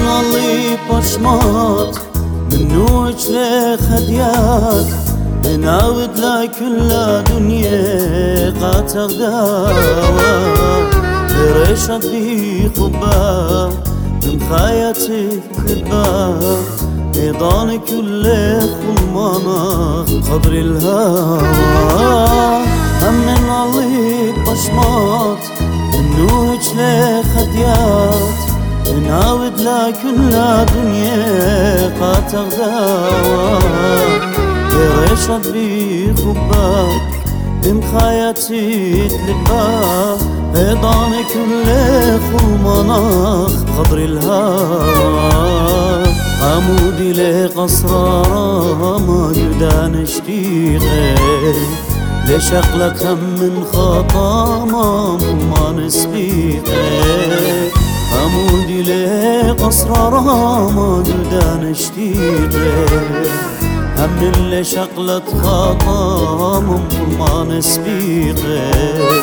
اللي بشمات منو اجلي خديات نعود لكل دنيا قاتغ داوى ريشت بي خبا من خايتي كبا ايضان كل خلمانا خضر الهوى هم من اللي بشمات منو اجلي خديات نعود لكل دنيا قاتغ داوى ريشت بي خباك بمخايتي تلبا ايضان كل خلمناخ خضر الهوى عمودي لقصرارا ما يدان اشتيغي لشقلك هم من خطا ما نسبيغي عمودي لقصرارا ما يدان اشتيغي هم اللي شقلت خطا ممكن ما نسبيغي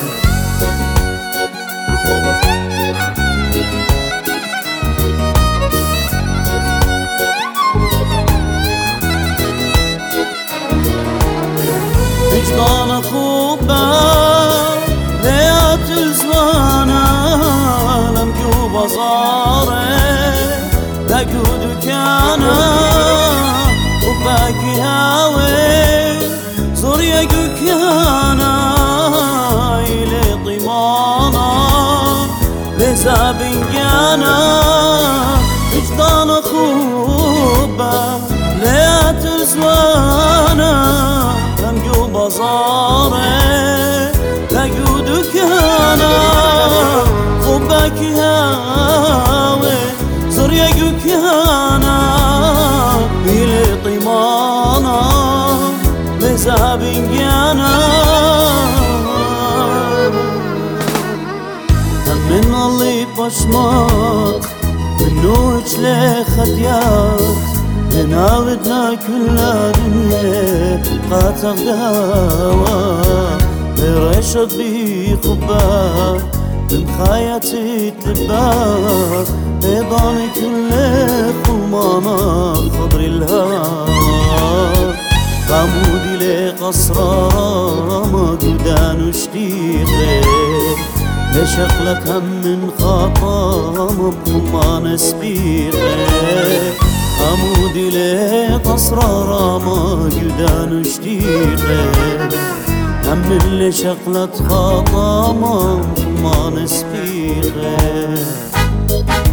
وجدان خوبة ليات الزوانا لم جو بصاري لقو دكانا وباكي هاوي زور يقوك يانا إلي طيمانا ليسا بنجانا وجدان خوبة ليات الزوانا لمجو بصاري لقو دكانا وباكي هاوي زور يقوك يانا إلي طيمانا ليسا بنجانا من اللي بشمات منو اجلي خديات نعودنا كل دنيا قاتغ داوى ريشت بي خبا بمخايتي تلبا ايضان كل خلمانا خضر الهوى عمودي لقصرارا ما قدان اشتيغي لشقلك هم من خطا مبكم ما نسبيغي عمودي لقصرارا ما قدان اشتيغي هم اللي شقلت خطا ما نسبيغي